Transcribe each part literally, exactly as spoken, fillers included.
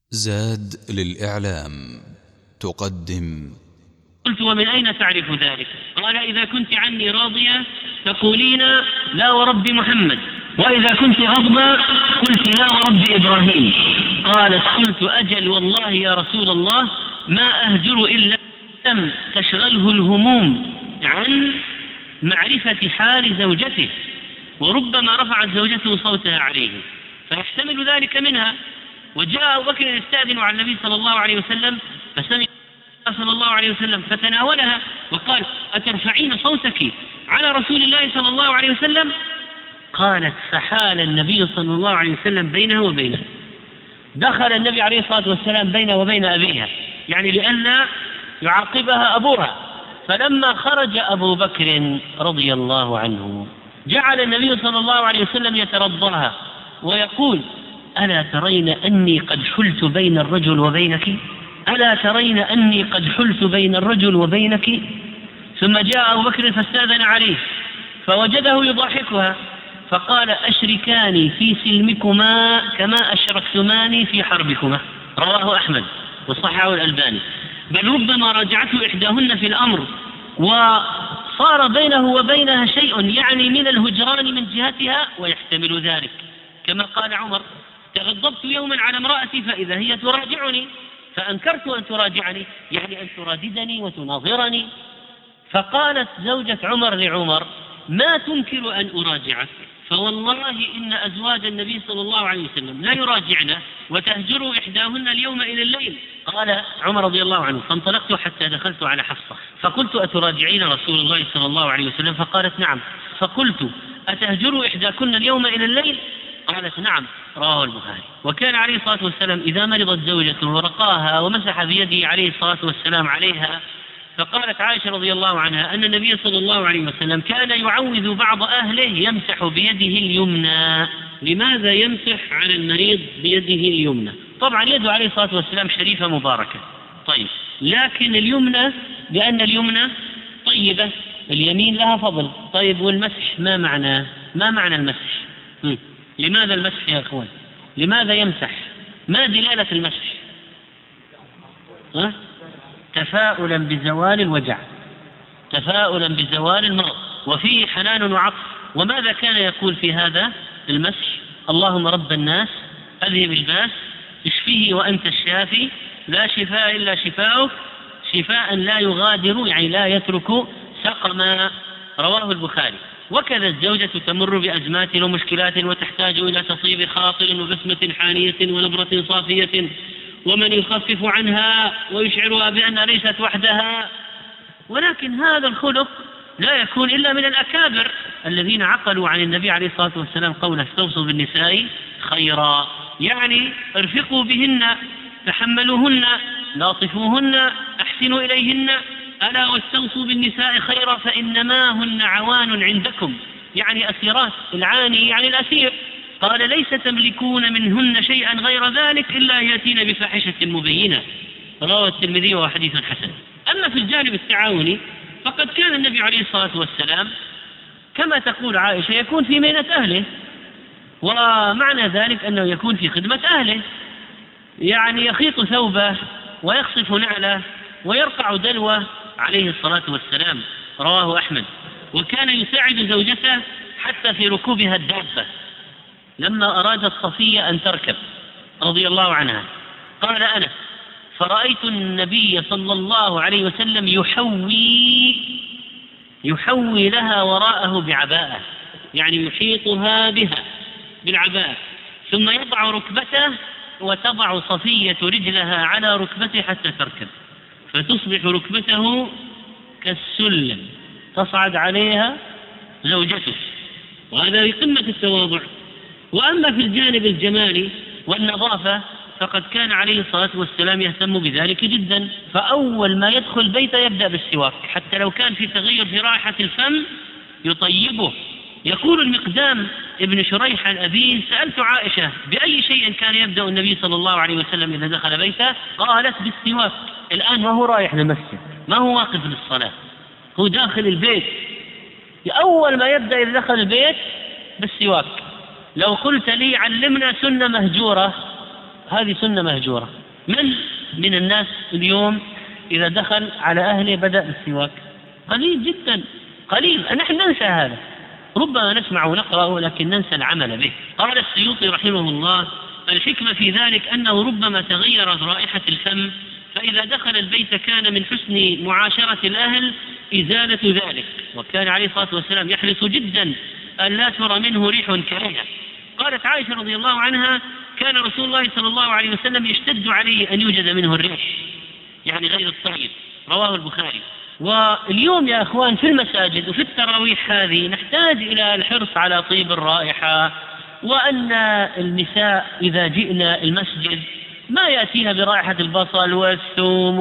زاد للإعلام تقدم. قلت: ومن أين تعرف ذلك؟ قال: إذا كنت عني راضية تقولين لا ورب محمد، وإذا كنت غضبة قلت لا ورب إبراهيم. قالت: قلت: أجل والله يا رسول الله ما أهجر إلا لم تشغله الهموم عن معرفة حال زوجته، وربما رفعت زوجته صوتها عليه فيحتمل ذلك منها. وجاء أبو بكر يستأذن على النبي صلى الله عليه وسلم فسمع صلى الله عليه وسلم فتناولها وقال: أترفعين صوتك على رسول الله صلى الله عليه وسلم؟ قالت: فحال النبي صلى الله عليه وسلم بينه وبينه، دخل النبي عليه الصلاة والسلام بينه وبين أبيها، يعني لئلا يعاقبها أبوها. فلما خرج أبو بكر رضي الله عنه جعل النبي صلى الله عليه وسلم يترضاها ويقول: ألا ترين أني قد حلت بين الرجل وبينك؟ ألا ترين أني قد حلت بين الرجل وبينك؟ ثم جاء أبو بكر فاستأذن عليه فوجده يضحكها فقال: أشركاني في سلمكما كما أشركتماني في حربكما. رواه أحمد وصححه الألباني. بل ربما راجعته إحداهن في الأمر وصار بينه وبينها شيء يعني من الهجران من جهتها، ويحتمل ذلك كما قال عمر: تغضبت يوما على امرأتي فإذا هي تراجعني فأنكرت أن تراجعني، يعني أن تراددني وتناظرني. فقالت زوجة عمر لعمر: ما تنكر أن أراجعك؟ فوالله إن أزواج النبي صلى الله عليه وسلم لا يراجعنا وتهجر إحداهن اليوم إلى الليل. قال عمر رضي الله عنه: فانطلقت حتى دخلت على حفصة فقلت: أتراجعين رسول الله صلى الله عليه وسلم؟ فقالت: نعم. فقلت: أتهجر إحداكن اليوم إلى الليل؟ قالت: نعم. رواه البخاري. وكان عليه الصلاة والسلام إذا مرضت زوجته ورقاها ومسح بيده عليه الصلاة والسلام عليها. فقالت عائشة رضي الله عنها أن النبي صلى الله عليه وسلم كان يعوذ بعض أهله يمسح بيده اليمنى. لماذا يمسح على المريض بيده اليمنى؟ طبعا يده عليه الصلاة والسلام شريفة مباركة، طيب، لكن اليمنى لأن اليمنى طيبة، اليمين لها فضل. طيب، والمسح ما معناه؟ ما معنى المسح؟ م. لماذا المسح يا أخوان؟ لماذا يمسح؟ ما دلالة المسح؟ ها؟ تفاؤلا بزوال الوجع، تفاؤلا بزوال المرض، وفيه حنان وعطف. وماذا كان يقول في هذا المسح؟ اللهم رب الناس أذهب الباس اشفيه وأنت الشافي لا شفاء إلا شفاؤك شفاء لا يغادر يعني لا يترك سقما. رواه البخاري. وكذا الزوجة تمر بأزمات ومشكلات وتحتاج إلى تصيب خاطر وبسمة حانية ونبرة صافية ومن يخفف عنها ويشعرها بأنها ليست وحدها. ولكن هذا الخلق لا يكون إلا من الأكابر الذين عقلوا عن النبي عليه الصلاة والسلام قوله: استوصوا بالنساء خيرا، يعني ارفقوا بهن، تحملوهن، لاطفوهن، أحسنوا إليهن. ألا واستوصوا بالنساء خيرا فإنما هن عوان عندكم، يعني أسيرات. العاني يعني الأسير. قال: ليس تملكون منهن شيئا غير ذلك إلا يأتين بفاحشة مبينة. رواه الترمذي وهو حديث حسن. أما في الجانب التعاوني فقد كان النبي عليه الصلاة والسلام كما تقول عائشة يكون في مهنة أهله، ومعنى ذلك أنه يكون في خدمة أهله، يعني يخيط ثوبه ويخصف نعله ويرقع دلوه عليه الصلاة والسلام. رواه أحمد. وكان يساعد زوجته حتى في ركوبها الدابة. لما أرادت صفية أن تركب رضي الله عنها قال أنس: فرأيت النبي صلى الله عليه وسلم يحوي يحوي لها وراءه بعباءة، يعني يحيطها بها بالعباءة، ثم يضع ركبته وتضع صفية رجلها على ركبته حتى تركب، فتصبح ركبته كالسلم تصعد عليها زوجته، وهذا بقمة التواضع. وأما في الجانب الجمالي والنظافة فقد كان عليه الصلاة والسلام يهتم بذلك جدا. فأول ما يدخل بيته يبدأ بالسواك، حتى لو كان في تغير في رائحة الفم يطيبه. يقول المقدام ابن شريح الأبي: سألت عائشة بأي شيء كان يبدأ النبي صلى الله عليه وسلم إذا دخل بيته؟ قالت: بالسواك. الآن ما هو رايح للمسجد، ما هو واقف للصلاة، هو داخل البيت، أول ما يبدأ إذا دخل البيت بالسواك. لو قلت لي علمنا سنة مهجورة هذه سنة مهجورة. من من الناس اليوم إذا دخل على أهله بدأ بالسواك؟ قليل جدا، قليل. نحن ننسى هذا، ربما نسمع ونقرأ لكن ننسى العمل به. قال السيوطي رحمه الله: الحكمة في ذلك أنه ربما تغيرت رائحة الفم، فإذا دخل البيت كان من حسن معاشرة الأهل إزالة ذلك، وكان عليه الصلاة والسلام يحرص جدا أن لا ترى منه ريح كريهة. قالت عائشة رضي الله عنها: كان رسول الله صلى الله عليه وسلم يشتد عليه أن يوجد منه الريح، يعني غير الطيب. رواه البخاري. واليوم يا أخوان في المساجد وفي التراويح هذه نحتاج إلى الحرص على طيب الرائحة، وأن النساء إذا جئنا المسجد ما يأتينا برائحة البصل والثوم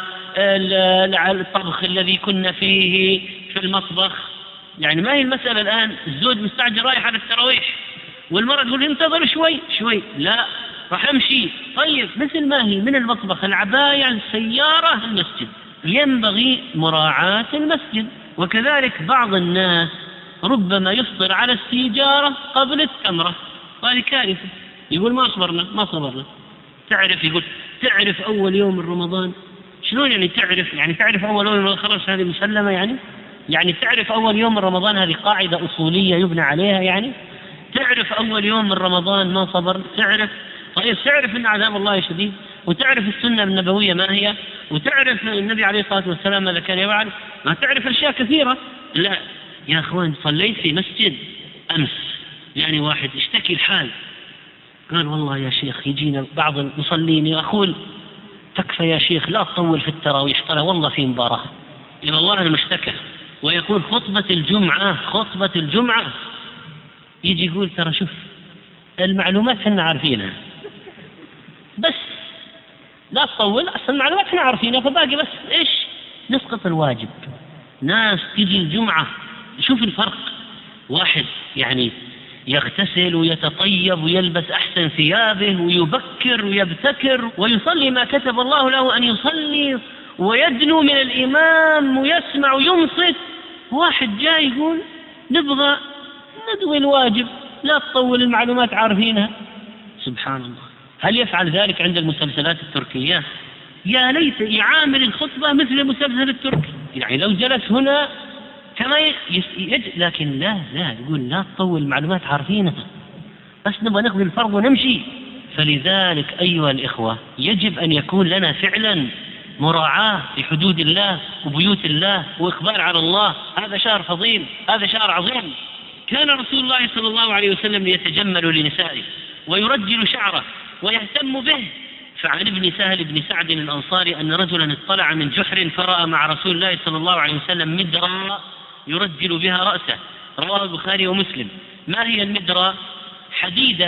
والطبخ الذي كنا فيه في المطبخ. يعني ما هي المسألة الآن الزوج مستعجل رايح على التراويح والمرأة تقول انتظر شوي شوي، لا راح أمشي. طيب مثل ما هي من المطبخ العباية السيارة المسجد، ينبغي مراعاة المسجد. وكذلك بعض الناس ربما يفطر على السيجارة قبل التمرة، وهذه كارثة. يقول ما صبرنا ما صبرنا. تعرف يقول تعرف أول يوم من رمضان. شلون يعني تعرف؟ يعني تعرف أول يوم خلاص هذه مسلمة؟ يعني يعني تعرف أول يوم من رمضان هذه قاعدة أصولية يبنى عليها. يعني تعرف أول يوم من رمضان ما صبر؟ تعرف؟ طيب تعرف أن عذاب الله شديد، وتعرف السنة النبوية ما هي، وتعرف النبي عليه الصلاة والسلام ماذا كان يفعل، ما تعرف أشياء كثيرة. لا يا أخوان، صليت في مسجد أمس، يعني واحد اشتكي الحال، قال والله يا شيخ يجينا بعض المصلين يقول تكفى يا شيخ لا تطول في التراويح، ترى والله في مباراة إلى الله المشتكى. ويقول خطبة الجمعة خطبة الجمعة يجي يقول ترى شوف المعلومات احنا عارفينها بس لا تطول، أصل المعلومات احنا عارفينها فباقي بس إيش نسقط الواجب. ناس تجي الجمعة، شوف الفرق، واحد يعني يغتسل ويتطيب ويلبس أحسن ثيابه ويبكر ويبتكر ويصلي ما كتب الله له أن يصلي ويدنو من الإمام ويسمع وينصت. واحد جاي يقول نبغى ندوي الواجب لا تطول المعلومات عارفينها. سبحان الله. هل يفعل ذلك عند المسلسلات التركية؟ يا ليت يعامل الخطبة مثل المسلسل التركي، يعني لو جلس هنا كما يج... لكن لا لا يقول لا تطول المعلومات عارفينها بس نبغى نقضي الفرض ونمشي. فلذلك أيها الإخوة يجب أن يكون لنا فعلا مراعاة لحدود الله وبيوت الله وإقبال على الله. هذا شهر فضيل، هذا شهر عظيم. كان رسول الله صلى الله عليه وسلم يتجمل لنسائه ويرجل شعره ويهتم به. فعن ابن سهل بن سعد الأنصاري أن رجلا اطلع من جحر فرأى مع رسول الله صلى الله عليه وسلم مدرا يرجل بها رأسه. رواه البخاري ومسلم. ما هي المدرا؟ حديدة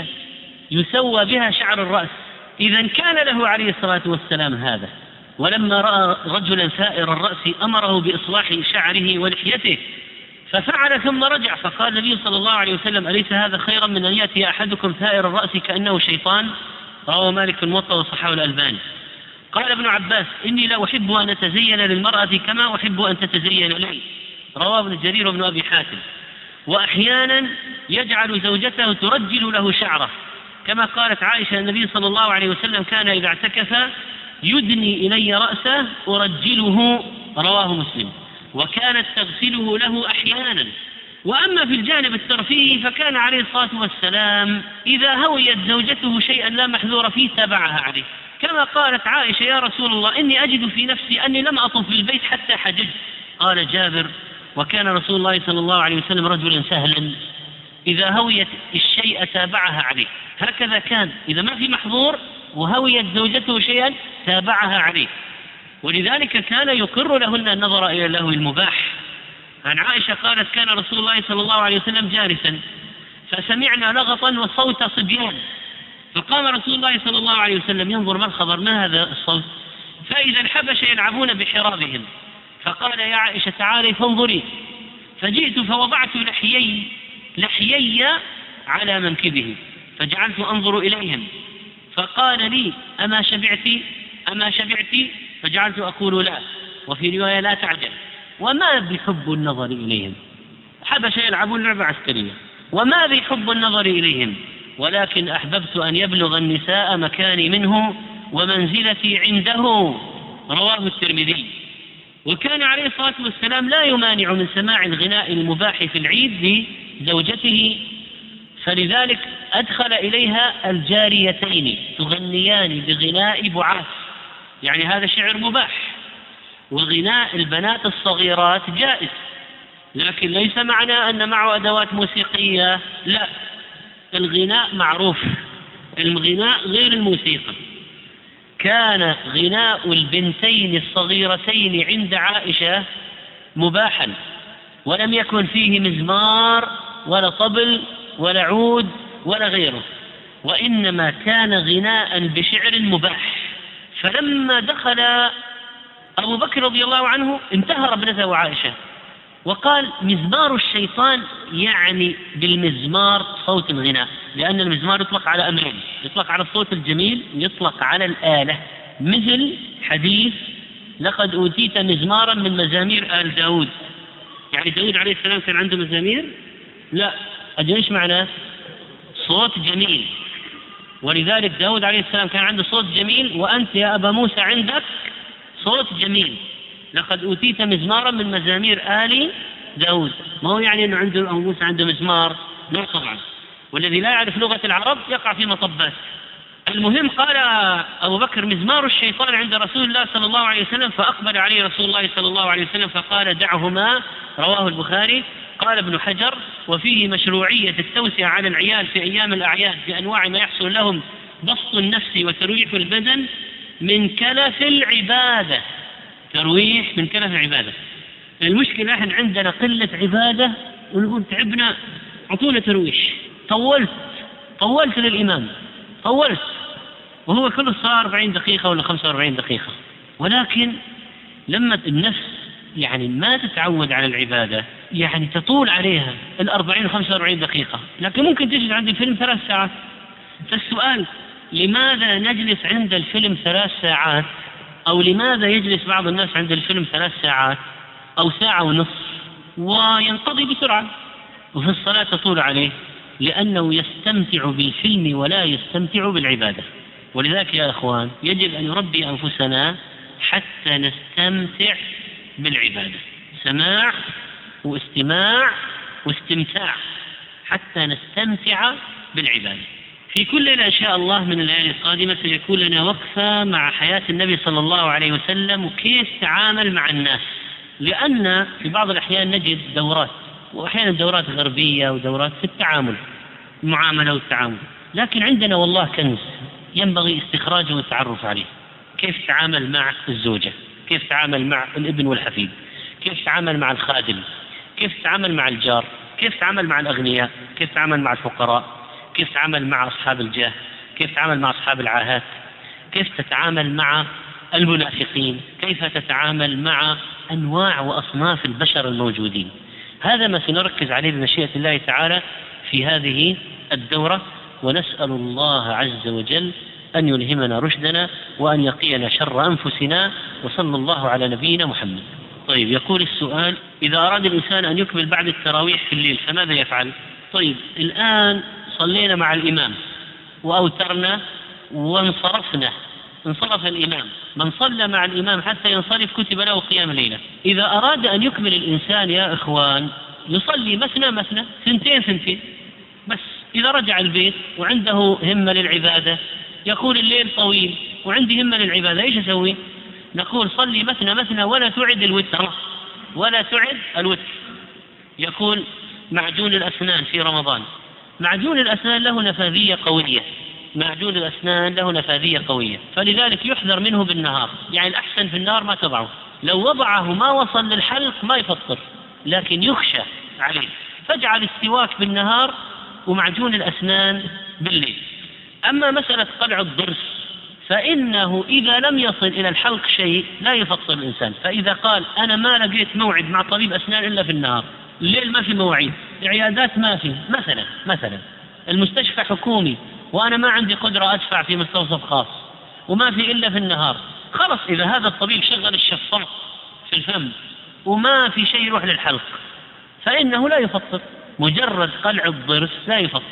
يسوى بها شعر الرأس. إذا كان له عليه الصلاة والسلام هذا، ولما رأى رجلا ثائر الرأس أمره بإصلاح شعره ولحيته ففعل ثم رجع، فقال النبي صلى الله عليه وسلم أليس هذا خيرا من أن يأتي أحدكم ثائر الرأس كأنه شيطان؟ رواه مالك في الموطأ وصححه الألباني. قال ابن عباس إني لا أحب أن أتزين للمرأة كما أحب أن تتزين لي. رواه ابن جرير وابن أبي حاتم. وأحيانا يجعل زوجته ترجل له شعره كما قالت عائشة النبي صلى الله عليه وسلم كان إذا اعتكف يدني إلي رأسه أرجله. رواه مسلم. وكانت تغسله له أحيانا. وأما في الجانب الترفيهي فكان عليه الصلاة والسلام إذا هويت زوجته شيئا لا محذور فيه تابعها عليه، كما قالت عائشة يا رسول الله إني أجد في نفسي أني لم أطف بالبيت حتى حججت. قال جابر وكان رسول الله صلى الله عليه وسلم رجلا سهلا إذا هويت الشيء تابعها عليه. هكذا كان إذا ما في محظور وهويت زوجته شيئا تابعها عليه. ولذلك كان يقر لهن النظر إلى اللهو المباح. عن عائشة قالت كان رسول الله صلى الله عليه وسلم جالسا فسمعنا لغطا وصوت صبيان فقام رسول الله صلى الله عليه وسلم ينظر ما الخبر ما هذا الصوت، فإذا الحبش يلعبون بحرابهم فقال يا عائشة تعالي فانظري. فجئت فوضعت لحيي لحيي على منكبه فجعلت أنظر إليهم فقال لي أما شبعتي أما شبعتي فجعلت أقول لا، وفي رواية لا تعجل. وما بحب النظر إليهم، حبش يلعبون لعبة عسكرية، وما بحب النظر إليهم ولكن أحببت أن يبلغ النساء مكاني منه ومنزلتي عنده، رواه الترمذي. وكان عليه الصلاة والسلام لا يمانع من سماع الغناء المباح في العيد لزوجته، فلذلك أدخل إليها الجاريتين تغنيان بغناء بعاث، يعني هذا شعر مباح، وغناء البنات الصغيرات جائز، لكن ليس معنى أن معه أدوات موسيقية، لا، الغناء معروف، الغناء غير الموسيقى. كان غناء البنتين الصغيرتين عند عائشة مباحا، ولم يكن فيه مزمار ولا طبل ولا عود ولا غيره، وإنما كان غناء بشعر مباح. فلما دخل أبو بكر رضي الله عنه انتهر ابنته عائشة وقال: مزمار الشيطان، يعني بالمزمار صوت الغناء، لأن المزمار يطلق على أمرين، يطلق على الصوت الجميل ويطلق على الآلة، مثل حديث لقد أوتيت مزمارا من مزامير آل داود، يعني داود عليه السلام كان عنده مزامير؟ لا، أجل إيش معناه؟ صوت جميل، ولذلك داود عليه السلام كان عنده صوت جميل، وأنت يا أبا موسى عندك صوت جميل، لقد أوتيت مزمارا من مزامير آل داود. ما هو يعني أنه عنده أو موسى عنده مزمار؟ لا طبعا، والذي لا يعرف لغة العرب يقع في مطبات. المهم قال أبو بكر: مزمار الشيطان عند رسول الله صلى الله عليه وسلم، فأقبل عليه رسول الله صلى الله عليه وسلم فقال: دعهما، رواه البخاري. قال ابن حجر: وفيه مشروعية التوسعة على العيال في أيام الأعياد بأنواع ما يحصل لهم بسط النفس وترويح البدن من كلف العبادة. ترويح من كلف العبادة. المشكلة احنا عندنا قلة عبادة ونقول تعبنا، عطونا ترويح، طولت طولت للإمام، طولت، وهو كله صار أربعين دقيقة ولا خمسة وأربعين دقيقة. ولكن لما النفس يعني ما تتعود على العبادة يعني تطول عليها الأربعين وخمسة وأربعين دقيقة، لكن ممكن تجلس عند الفيلم ثلاث ساعات. فالسؤال: لماذا نجلس عند الفيلم ثلاث ساعات؟ أو لماذا يجلس بعض الناس عند الفيلم ثلاث ساعات أو ساعة ونصف وينقضي بسرعة، وفي الصلاة تطول عليه؟ لأنه يستمتع بالفيلم ولا يستمتع بالعبادة. ولذلك يا أخوان يجب أن نربي أنفسنا حتى نستمتع بالعبادة، سماع واستماع واستمتاع، حتى نستمتع بالعبادة. في كل ليلة إن شاء الله من الليالي القادمة سيكون لنا وقفة مع حياة النبي صلى الله عليه وسلم وكيف تعامل مع الناس، لأن في بعض الأحيان نجد دورات، وأحيانا دورات غربية ودورات في التعامل، المعاملة والتعامل، لكن عندنا والله كنز ينبغي استخراجه والتعرف عليه. كيف تعامل مع الزوجة، كيف تعامل مع الابن والحفيد، كيف تعامل مع الخادم، كيف تعامل مع الجار، كيف تعامل مع الأغنياء، كيف تعامل مع الفقراء، كيف تتعامل مع أصحاب الجاه، كيف تتعامل مع أصحاب العاهات، كيف تتعامل مع المنافقين، كيف تتعامل مع أنواع وأصناف البشر الموجودين. هذا ما سنركز عليه بمشيئة الله تعالى في هذه الدورة، ونسأل الله عز وجل أن يلهمنا رشدنا وأن يقينا شر أنفسنا، وصلى الله على نبينا محمد. طيب، يقول السؤال: إذا أراد الإنسان أن يكمل بعد التراويح في الليل فماذا يفعل؟ طيب، الآن صلينا مع الإمام وأوترنا وانصرفنا، انصرف الإمام، من صلى مع الإمام حتى ينصرف كتب له قيام ليلة. إذا أراد أن يكمل الإنسان يا إخوان يصلي مثنى مثنى، ثنتين ثنتين بس. إذا رجع البيت وعنده همة للعبادة، يقول الليل طويل وعندي همة للعبادة، إيش أسوي؟ نقول صلي مثنى مثنى ولا تعد الوتر، ولا تعد الوتر. يقول معجون الأسنان في رمضان، معجون الأسنان له نفاذية قوية، معجون الأسنان له نفاذية قوية، فلذلك يحذر منه بالنهار، يعني الأحسن في النهار ما تضعه، لو وضعه ما وصل للحلق ما يفطر، لكن يخشى عليه، فاجعل السواك بالنهار ومعجون الأسنان بالليل. أما مسألة قلع الضرس فإنه إذا لم يصل إلى الحلق شيء لا يفطر الإنسان. فإذا قال أنا ما لقيت موعد مع طبيب أسنان إلا في النهار، الليل ما في مواعيد، العيادات ما في، مثلا مثلا المستشفى حكومي وأنا ما عندي قدرة أدفع في مستوصف خاص وما في إلا في النهار، خلص إذا هذا الطبيب شغل الشفاط في الفم وما في شيء يروح للحلق فإنه لا يفطر، مجرد قلع الضرس لا يفطر.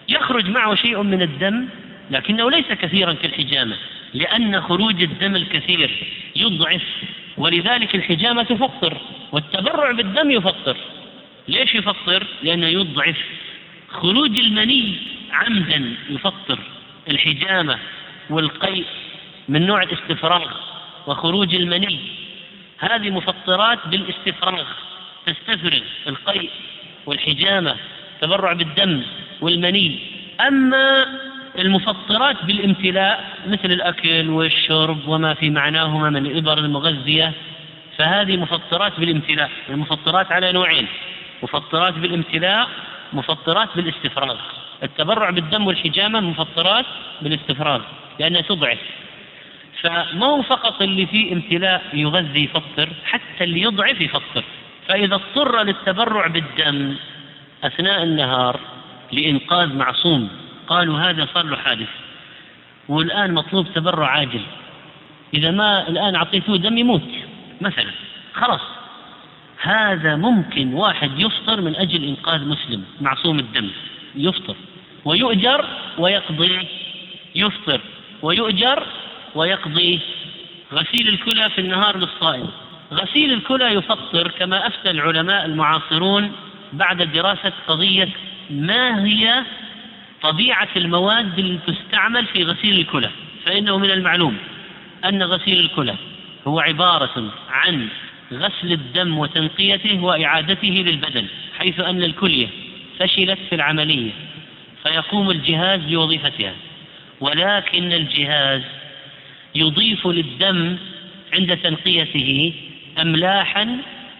يخرج معه شيء من الدم لكنه ليس كثيرا كالحجامة، لأن خروج الدم الكثير يضعف، ولذلك الحجامة تفطر والتبرع بالدم يفطر. ليش يفطر؟ لأنه يضعف. خروج المني عمدا يفطر. الحجامة والقيء من نوع الاستفراغ، وخروج المني هذه مفطرات بالاستفراغ، تستفرغ القيء والحجامة، تبرع بالدم والمني. أما المفطرات بالامتلاء مثل الأكل والشرب وما في معناهما من الإبر المغذية، فهذه مفطرات بالامتلاء. المفطرات على نوعين: مفطرات بالامتلاء، مفطرات بالاستفراغ. التبرع بالدم والحجامة مفطرات بالاستفراغ لأنها تضعف. فما هو فقط اللي فيه امتلاء يغذي يفطر، حتى اللي يضعف يفطر. فإذا اضطر للتبرع بالدم أثناء النهار لإنقاذ معصوم، قالوا هذا صار له حادث والآن مطلوب تبرع عاجل، إذا ما الآن أعطيته دم يموت مثلا، خلاص هذا ممكن واحد يفطر من أجل إنقاذ مسلم معصوم الدم، يفطر ويؤجر ويقضي، يفطر ويؤجر ويقضي. غسيل الكلى في النهار للصائم، غسيل الكلى يفطر كما أفتى العلماء المعاصرون بعد دراسة قضية ما هي طبيعة المواد اللي تستعمل في غسيل الكلى. فإنه من المعلوم أن غسيل الكلى هو عبارة عن غسل الدم وتنقيته وإعادته للبدن، حيث أن الكلية فشلت في العملية فيقوم الجهاز بوظيفتها، ولكن الجهاز يضيف للدم عند تنقيته أملاحا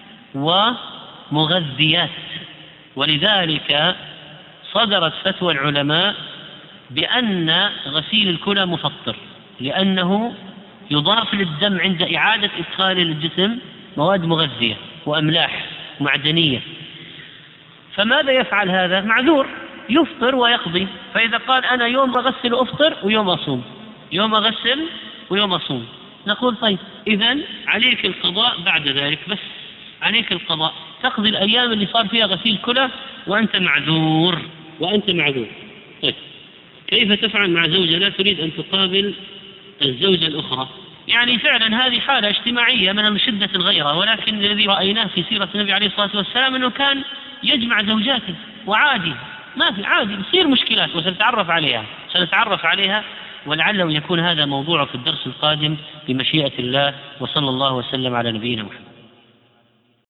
ومغذيات. ولذلك صدرت فتوى العلماء بأن غسيل الكلى مفطر، لأنه يضاف للدم عند إعادة إدخال للجسم مواد مغذية وأملاح معدنية. فماذا يفعل هذا؟ معذور، يفطر ويقضي. فإذا قال أنا يوم أغسل أفطر ويوم أصوم، يوم أغسل ويوم أصوم، نقول طيب إذن عليك القضاء بعد ذلك، بس عليك القضاء، تقضي الأيام اللي صار فيها غسيل كلى وأنت معذور، وأنت معذور. طيب كيف تفعل مع زوجة لا تريد أن تقابل الزوجة الأخرى؟ يعني فعلا هذه حالة اجتماعية من شدة الغيرة، ولكن الذي رأيناه في سيرة النبي عليه الصلاة والسلام أنه كان يجمع زوجاته وعادي، ما في عادي، يصير مشكلات وسنتعرف عليها سنتعرف عليها ولعله يكون هذا موضوع في الدرس القادم بمشيئة الله. وصلى الله وسلم على نبينا محمد.